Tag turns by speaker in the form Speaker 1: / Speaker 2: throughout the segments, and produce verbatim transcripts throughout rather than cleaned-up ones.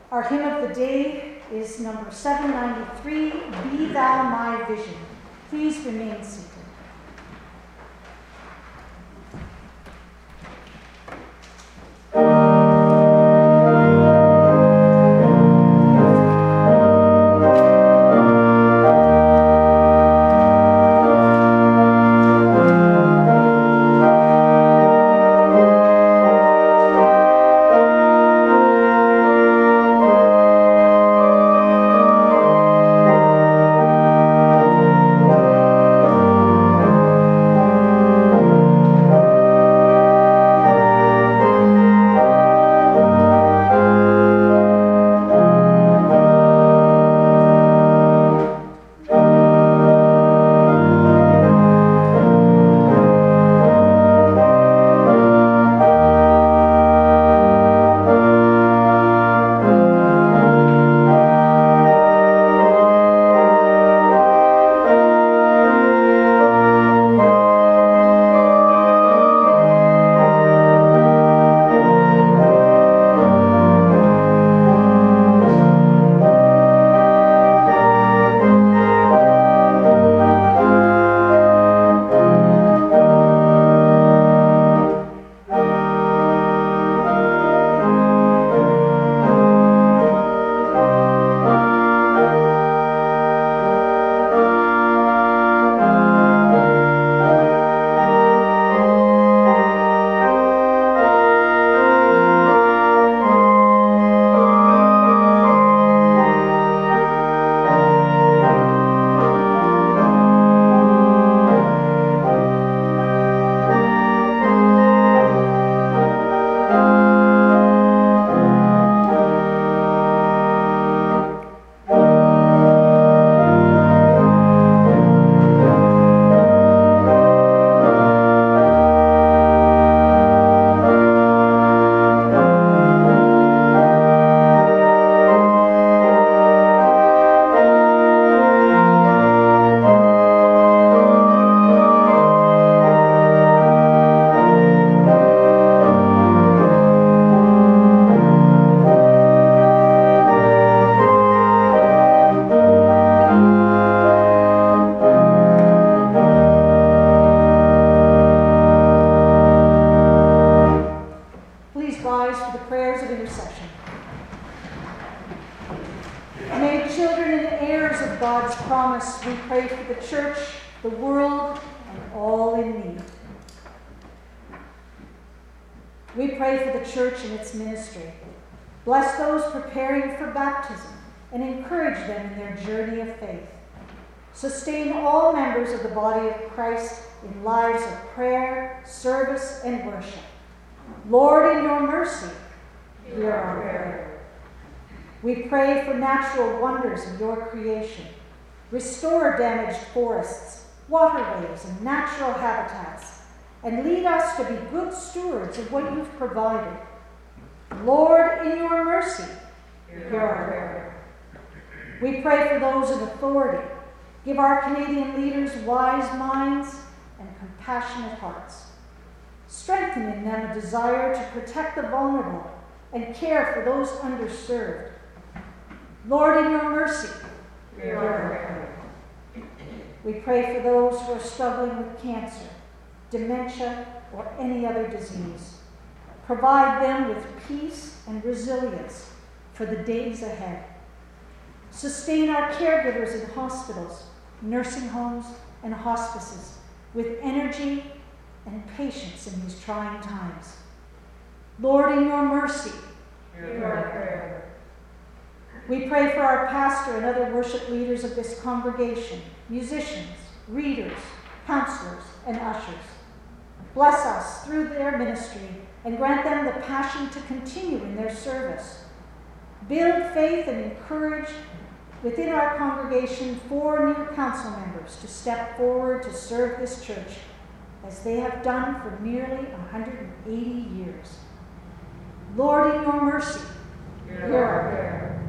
Speaker 1: Our hymn of the day is number seven ninety-three, Be Thou My Vision. Please remain seated.
Speaker 2: Church and its ministry. Bless those preparing for baptism and encourage them in their journey of faith. Sustain all members of the body of Christ in lives of prayer, service, and worship. Lord, in your mercy, hear our prayer. We pray for natural wonders in your creation. Restore damaged forests, waterways, and natural habitats, and lead us to be good stewards of what you've provided. Lord, in your mercy, hear our prayer. We pray for those in authority. Give our Canadian leaders wise minds and compassionate hearts. Strengthen in them a desire to protect the vulnerable and care for those underserved. Lord, in your mercy, hear our prayer. We pray for those who are struggling with cancer, dementia, or any other disease. Provide them with peace and resilience for the days ahead. Sustain our caregivers in hospitals, nursing homes, and hospices with energy and patience in these trying times. Lord, in your mercy, hear our prayer. We pray for our pastor and other worship leaders of this congregation, musicians, readers, counselors, and ushers. Bless us through their ministry and grant them the passion to continue in their service. Build faith and encourage within our congregation four new council members to step forward to serve this church as they have done for nearly one hundred eighty years. Lord, in your mercy, hear our prayer.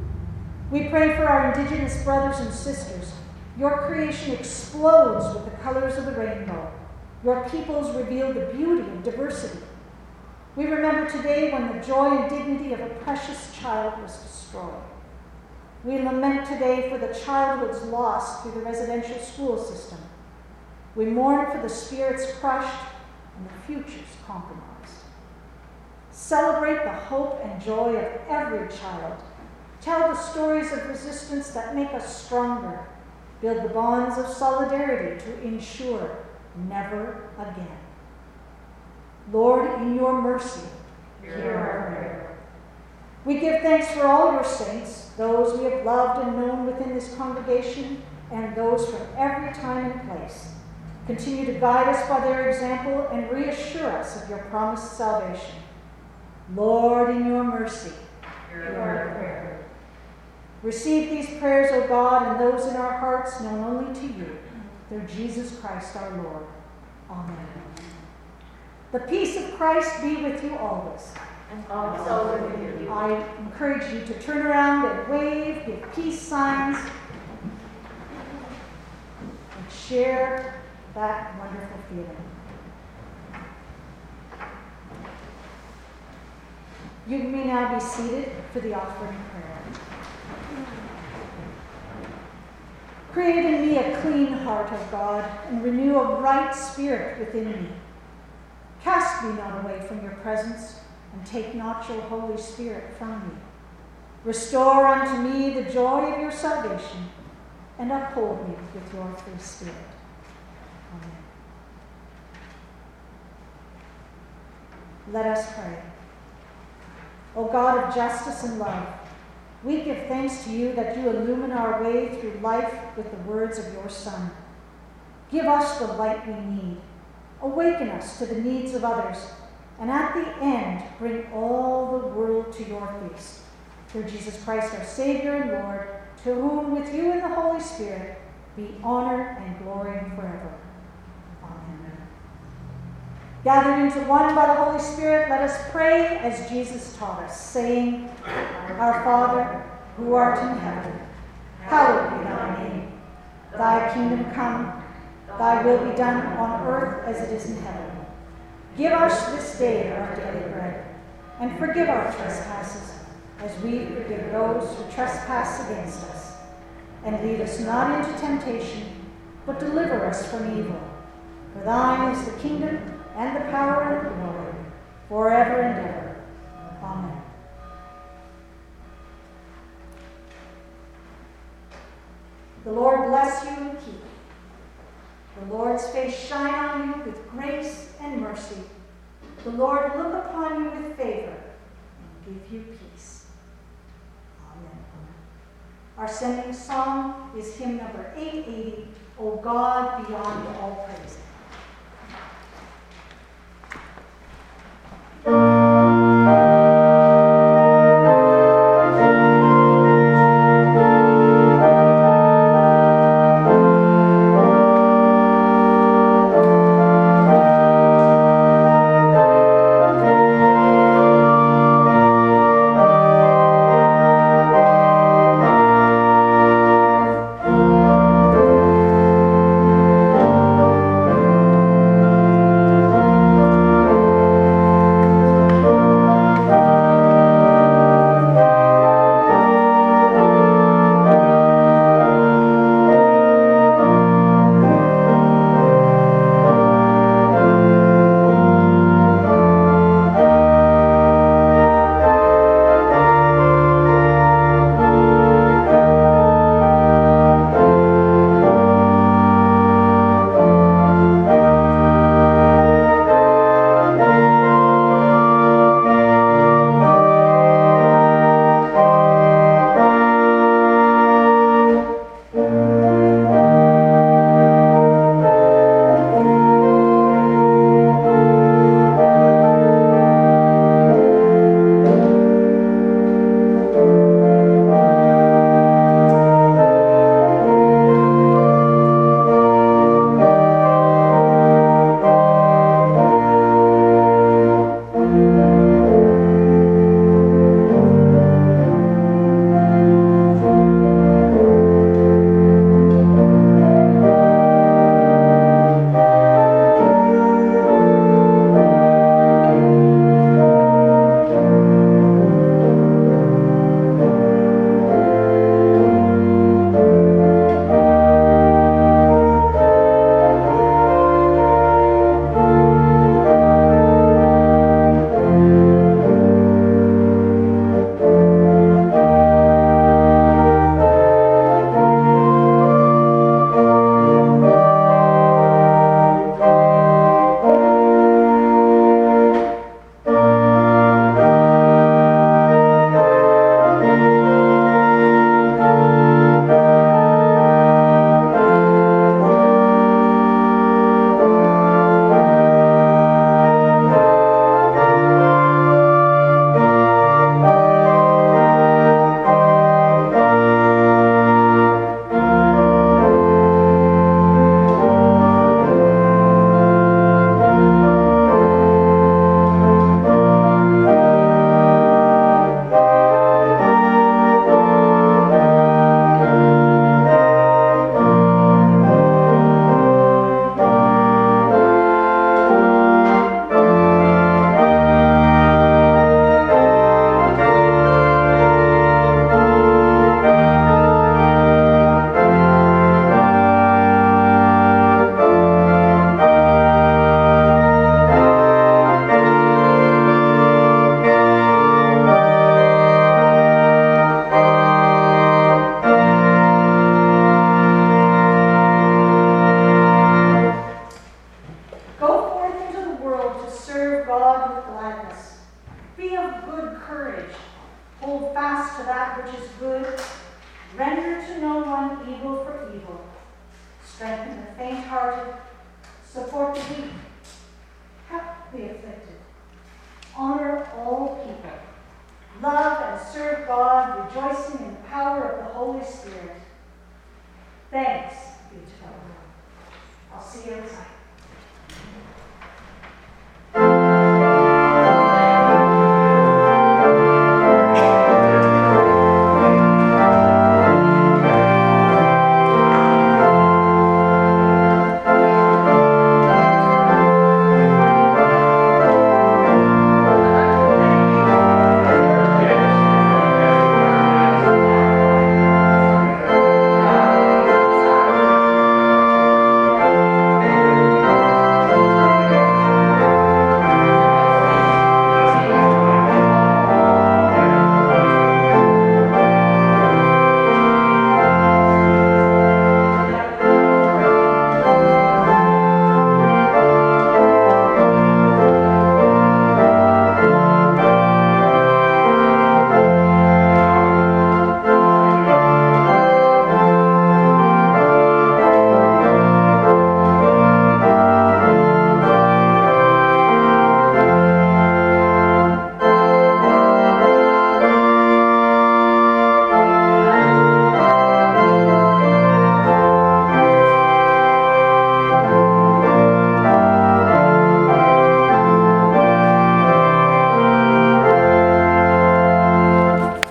Speaker 2: We pray for our Indigenous brothers and sisters. Your creation explodes with the colors of the rainbow. Your peoples reveal the beauty of diversity. We remember today when the joy and dignity of a precious child was destroyed. We lament today for the childhoods lost through the residential school system. We mourn for the spirits crushed and the futures compromised. Celebrate the hope and joy of every child. Tell the stories of resistance that make us stronger. Build the bonds of solidarity to ensure never again. Lord, in your mercy, hear our prayer. We give thanks for all your saints, those we have loved and known within this congregation, and those from every time and place. Continue to guide us by their example and reassure us of your promised salvation. Lord, in your mercy, hear our prayer. Receive these prayers, O God, and those in our hearts known only to you, through Jesus Christ our Lord. Amen. The peace of Christ be with you always.
Speaker 3: And also with you.
Speaker 2: I encourage you to turn around and wave, give peace signs, and share that wonderful feeling. You may now be seated for the offering prayer. Create in me a clean heart, O God, and renew a right spirit within me. Cast me not away from your presence, and take not your Holy Spirit from me. Restore unto me the joy of your salvation, and uphold me with your free spirit. Amen. Let us pray. O God of justice and love, we give thanks to you that you illumine our way through life with the words of your Son. Give us the light we need. Awaken us to the needs of others, and at the end, bring all the world to your feast. Through Jesus Christ, our Savior and Lord, to whom with you and the Holy Spirit be honor and glory forever. Amen. Gathered into one by the Holy Spirit, let us pray as Jesus taught us, saying, Our Father, who art in heaven, hallowed be thy name. Thy kingdom come, thy will be done on earth as it is in heaven. Give us this day our daily bread, and forgive our trespasses, as we forgive those who trespass against us. And lead us not into temptation, but deliver us from evil. For thine is the kingdom, and the power, and the glory, forever and ever. Amen. The Lord bless you and keep you. The Lord's face shine on you with grace and mercy. The Lord look upon you with favor and give you peace. Amen. Our sending song is hymn number eight eighty, O God beyond all praise.
Speaker 3: Thank
Speaker 1: courage. Hold fast to that which is good. Render to no one evil for evil. Strengthen the faint-hearted. Support the weak. Help the afflicted. Honor all people.